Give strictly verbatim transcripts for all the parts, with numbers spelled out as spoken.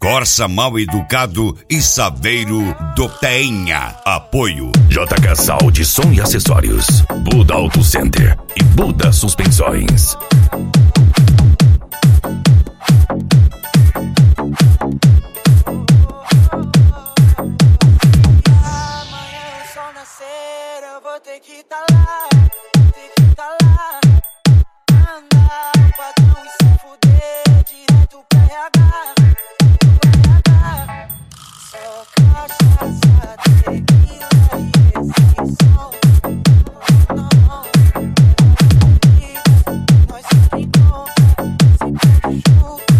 Corsa Mal Educado e Saveiro do Teinha. Apoio J K Saúde, som e acessórios, Buda Auto Center e Buda Suspensões. Amanhã o sol nascer, eu vou ter que tá lá, ter que tá lá. Andar o padrão e se fuder direto pro R H. Só cachaça, tequila e esse som. Não, não. Nós sempre encontra, sempre junto.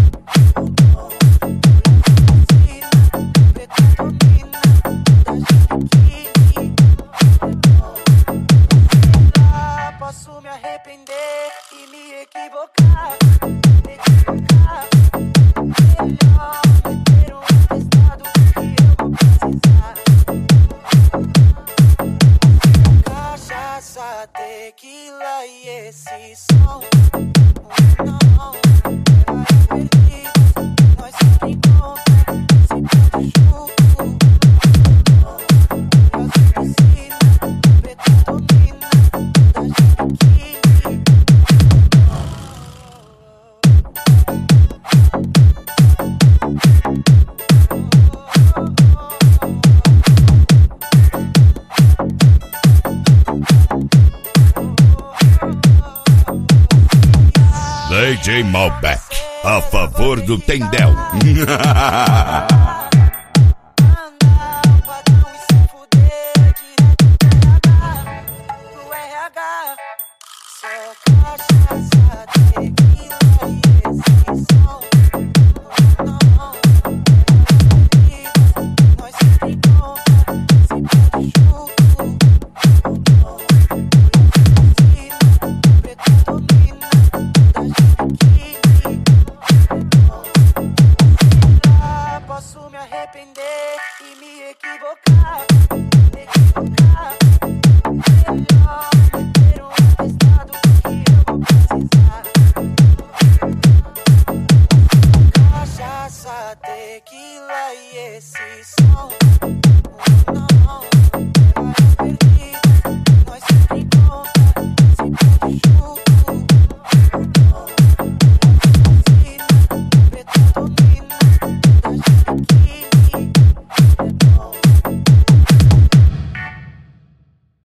Metanina, da gente posso me arrepender e me equivocar, me equivocar. Melhor meter um atestado que eu vou precisar. Cachaça, tequila e esse som. Não, não, perdido. Nós sempre encontramos, sempre junto. D J Malbec, a favor do Tendel.